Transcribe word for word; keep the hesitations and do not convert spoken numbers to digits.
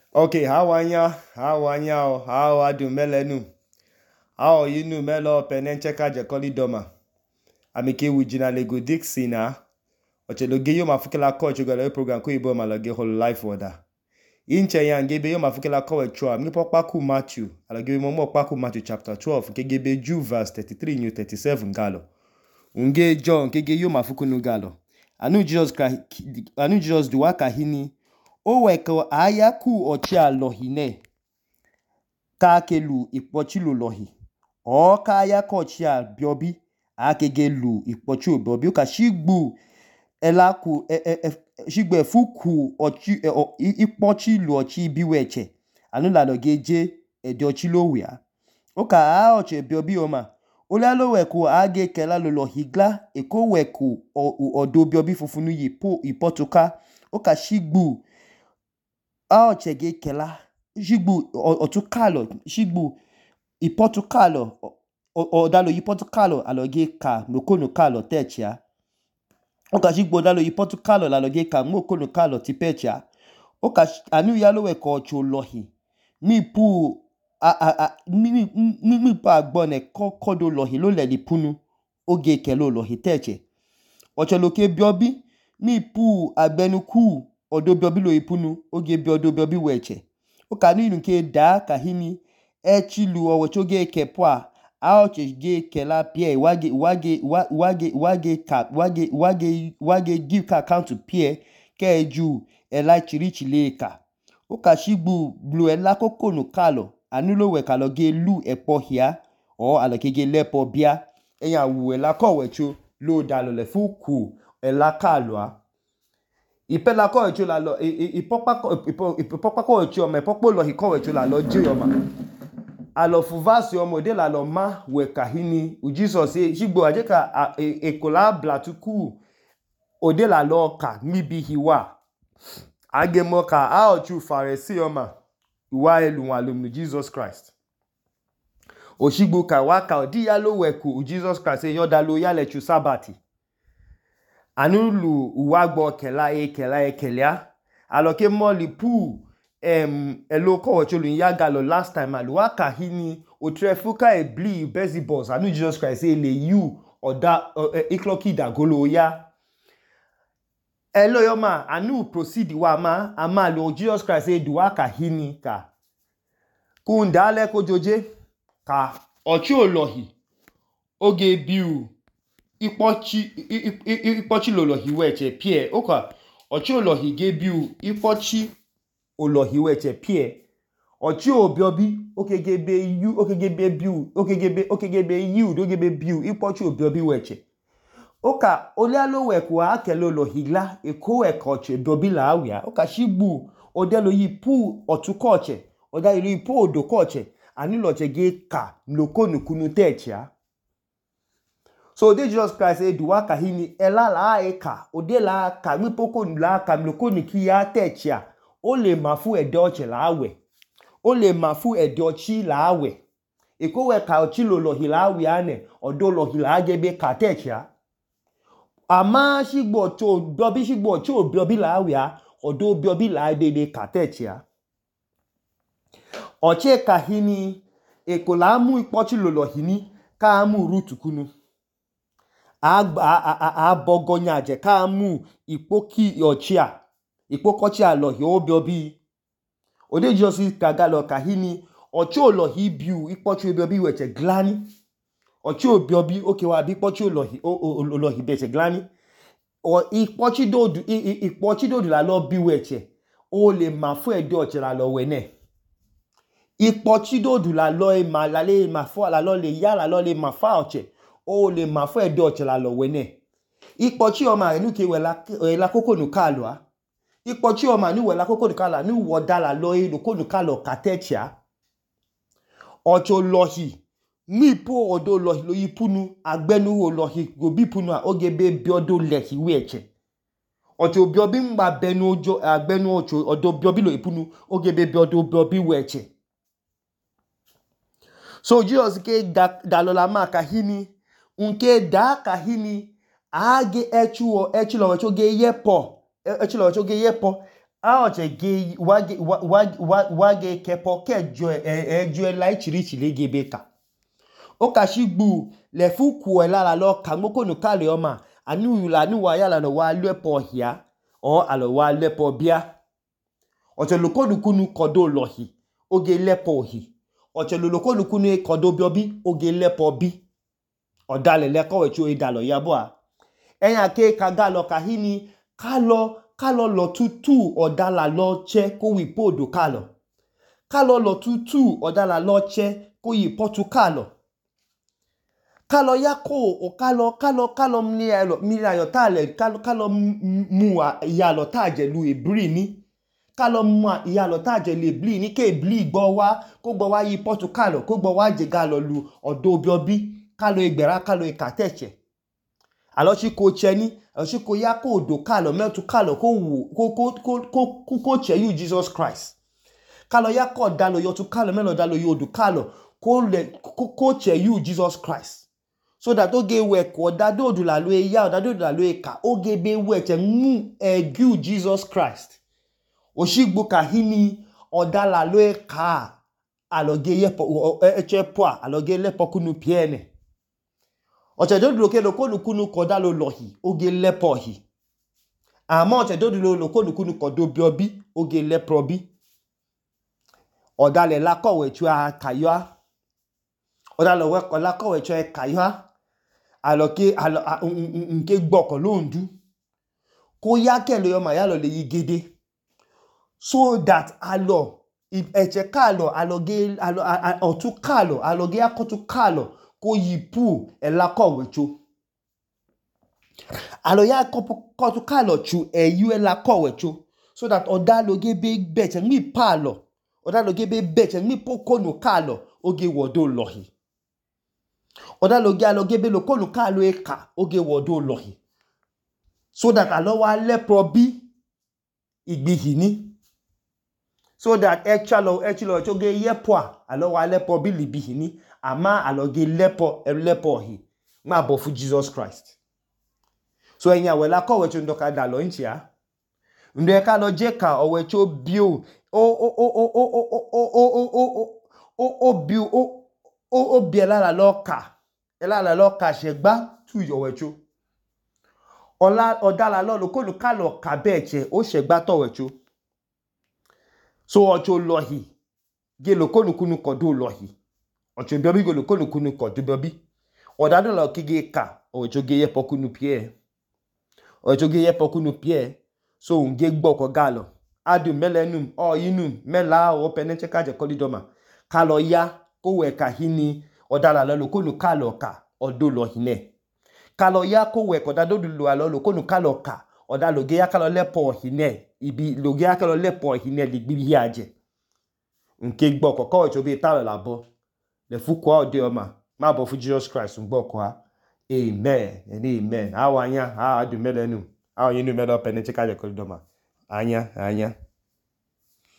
Okay, how are ya? How are ya? How are you, Melenu? How are you, nu Melo Penencheka Jekoli Doma? Amike Wijina Lego Dixina. Ocheloge yo mafukela ko chugala program ko ibo malage whole life order. Inche ya ngebe yo mafukela ko wechwa mi pokpaku Matthew. Alage mo mo pokpaku Matthew chapter twelve kegebe Ju verse thirty-three new thirty-seven galo. Unge John kege yo mafukunu galo. Anu Jesus Christ anu Jesus duwa kahini. O weko ayaku ochia lohine. Ka kelu ipochilu lohi. O ka ayako ochia biobi. Akege lu ipochilu biobi. Uka shigbu elaku e, e, e, shigbe fuku ochi e, o, ipochilu ochi biweche. Anu la logeje ede ochilo wea. Uka a oche biobi oma. Olalo weku age kela lolo higla. Eko weku odo biobi fufunu yipo ipotuka. Uka shigbu a ochege kela shigbu otukalo shigbu ipotukalo odalo ipotukalo aloge ka nokono kalo techia. Oka shigbu odalo ipotukalo aloge ka mokono kalo tipechia. Oka anu yalo we ko cholohi mi pu a a a mi mi mi pa agbone kokodo lohi lo le punu oge kelo lohi teche. Ocholoke biobi mi pu agbenuku odo biobi lo ipunu oge bi odo biobi weche. Oka ni nke da kahini echilu owochoge kepwa aoche ge kela pie wage wage wage wage ka wage wage wage give ka account to pie keju ela chirichileka. Oka shigbu blue ela kokonu kalo anulo we kalo ge lu epo hia o alokege lepo bia eya wu ela ko wecho lo dalo le fuku ela kalwa. Ipe la ko echo la lo ipopa ko ipopa ko echo me popo lo hiko echo la lo jiyoma. Alo fuvasi omode la lo ma we kahini u Jesus e shigbo ajeka ekola blatuku ode la lo ka mibi hiwa. Agemo ka a ochu faresi oma wa elu alumnu Jesus Christ. Oshigbo ka waka odi ya lo weku u Jesus Christ e yoda lo ya lechu sabati. Anulu uwagbo kela e kela e kelia. Aloke moli pu em eloko ocholu yagalo last time aluwa kahini otrefuka e bli bezi boss anu Jesus Christ e le you oda ikloki dagolo ya. Elo yoma anu proceed wa ma ama lo Jesus Christ e duwa kahini ka. Kundale ko joje ka ochi olohi oge biu Ipochi ipochi lolohi weche pie oka ochi olohi gebiu ipochi olohi weche pie ochi obiobi okegebe yu okegebe biu okegebe okegebe yu dogebe biu ipochi obiobi weche oka olialo weku akelo olohi la eko ekoche dobi la awia oka shigbu odelo yipu otukoche oda ilu ipo odokoche aniloche ge ka nokonu kunu techia. So de Jesus Christ e duwa kahini ela la eka ode la ka mi poko la ka mloko ni ki ya techia o le mafu edoche la awe o le mafu edochi la awe eko we ka ochi lo lo hilawi ane odo lo hilagebe ka techia ama shigbo to biobi shigbo cho biobi la awe odo biobi la dede ka techia oche kahini eko la mu ipochi lo lo hini ka mu rutukunu abogonya je ka mu ipoki ochia ipokochia lo hi obiobi ode Jesus kagalo kahini ocho lo hi biu ipochi obiobi weche glani ocho obiobi okewa bi ipochi lo hi lo hi beche glani o ipochi dodu ipochi dodu la lo bi weche o le mafu ede oche la lo wene ipochi dodu la lo e ma la le mafu la lo le ya la lo le mafa oche o le mafu edo oche la lo wene. Ipochi oma enu ke wela la koko nu kalwa. Ipochi oma nu wela koko nu kala nu wodala lo e koko nu kalo katechia. Ocho lohi mi po odo lohi lo yipunu agbenu o lohi go bipunu a ogebe biodo lehi weche. Ocho biobi mba benu ojo agbenu ocho odo biobi lo yipunu ogebe biodo biobi weche. So Jesus ke da dalola ma kahini unke da kahini age echuo echilo wecho ge yepo echilo wecho ge yepo a oche ge wage wage wage kepo kejo ejo lai chiri chiri gebe ka o ka shigbu le fu ku e lara lo ka ngoko nu kale o ma anu la nu wa ya la no wa lepo hia o alo wa lepo bia oche lokonu kunu kodo lohi oge lepo hi oche lokonu kunu kodo biobi oge lepo bi odale leko we chu idalo yabo a enya ke kaga lo kahini kalo kalo lo tutu odala lo che ko wi podo kalo kalo lo tutu odala lo che ko yi potu kalo kalo yako o kalo kalo kalo mni alo mi ayo tale kalo kalo mu ya lo taje lu ebri ni kalo mu ya lo taje le bli ni ke bli gbo wa ko gbo wa yi potu kalo ko gbo wa je galo lu odo biobi kalo egbera kalo ikateche alo shi ko cheni alo shi ko ya ko odo kalo metu kalo ko wu ko ko ko ko ko che you Jesus Christ kalo ya ko dalo yo tu kalo melo dalo yo odo kalo ko le ko ko che you Jesus Christ so that oge we ko dado odo la lo ya dado odo la lo eka oge be we che mu egu Jesus Christ oshigbo kahini odala lo eka aloge yepo echepo aloge lepo kunu piene oche dodu loke lokonu kunu kodalo lohi oge lepo hi ama oche dodu lokonu kunu kodo biobi oge leprobi odale lakowe chua kayoa odale we lakowe chua kayoa aloke alo nke gboko londu ko ya kele yo ma ya lo le yigede so that alo eche kalo aloge alo otu kalo aloge akotu kalo ko yipu elakowe chu alo ya kotu kalo chu eyu elakowe chu so that odaloge be beche mi palo odaloge be beche mi pokonu kalo oge wodo lohi odaloge aloge be lokonu kalo eka oge wodo lohi so that alo wa leprobi igbihini so that actually actually oge yepo alo wa leprobi libihini ama aloge lepo lepo hi ma bo fu Jesus Christ so enya we la ko we chu ndoka da lo nchia ndo ka lo je ka o we chu bio o o o o o o o o o o bio o o o biela la loka ela la loka segba tu yo we chu ola odala lo lo ko lu ka lo ka beche o segba to we chu so ocho lohi ge lo ko nu kunu kodo lohi ocho biobi go lo ko nu kunu kodo biobi odado lo kige ka o joge ye pokunu pie o joge ye pokunu pie so nge gbo ko galo adu melenum o yinum mela o penenche kaje kolidoma kalo ya ko we ka hini odala lo ko nu kalo ka odo lo hine kalo ya ko we ko dado lu alo lo ko nu kalo ka odalo ge ya kalo lepo hine ibi lo ge ya kalo lepo hine ligbi aje nke gbo ko ko jobe talo labo le fukwa ode oma ma bo fu Jesus Christ ngbo kwa amen and amen awanya ha adu melenu awo yinu melo penechika je kolidoma anya anya